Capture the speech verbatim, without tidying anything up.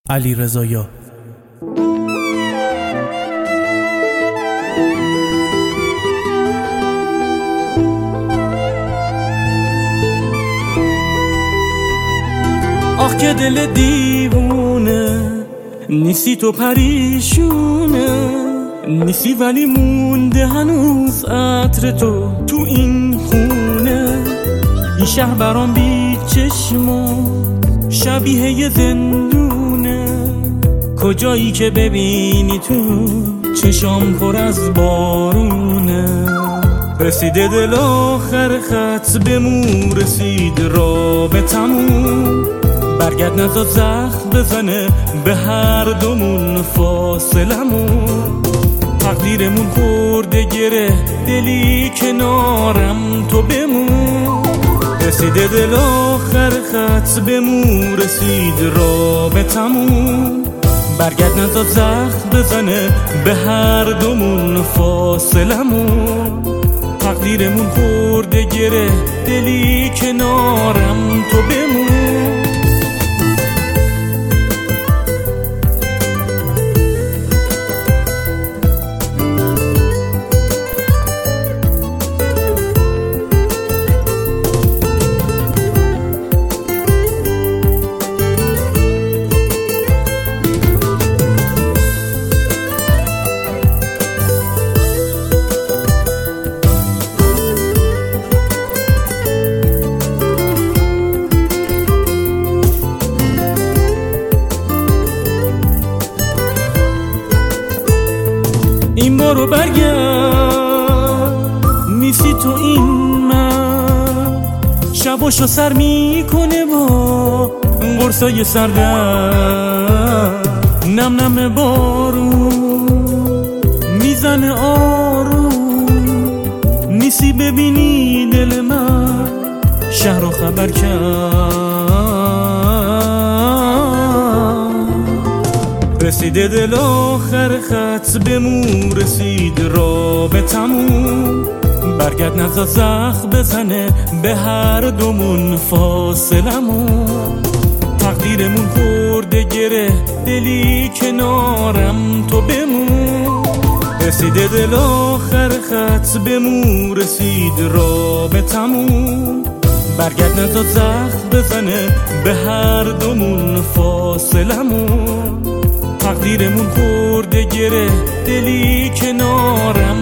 علیرضا. آخ که دل دیوونه نیستی، تو پریشونه نیستی، ولی مونده هنوز عطر تو تو این خونه. این شهر برام بی چشما شبیه یه زندونه، کجایی که ببینی تو چشام پر از بارونه. رسیده دل آخر خط به مو، رسید رابطمون، برگرد نزد زخم بزنه به هر دومون فاصلمون. تقدیرمون خورده گره دلی کنارم تو بمون. رسیده دل آخر خط به مو، رسید رابطمون، برگرد نزد زخم بزنه به هر دومون فاصلمون. تقدیرمون خورده گره دلی کنارم تو بمون. این بارو برگرد، نیستی تو این من، شباشو سر میکنه با قرصای سردم. نم نم بارون میزنه آروم، نیستی ببینی دل من شهر رو خبر کرد. رسیده دل آخر خط به مو، رسید رابطمون، برگرد نزد زخم بزنه به هر دومون فاصلمون. تقدیرمون خورده گره دلی کنارم تو بمون. رسیده دل آخر خط به مو، رسید رابطمون، برگرد نزد زخم بزنه به هر دومون فاصلمون. تقدیرمون خورده گره دلی کنارم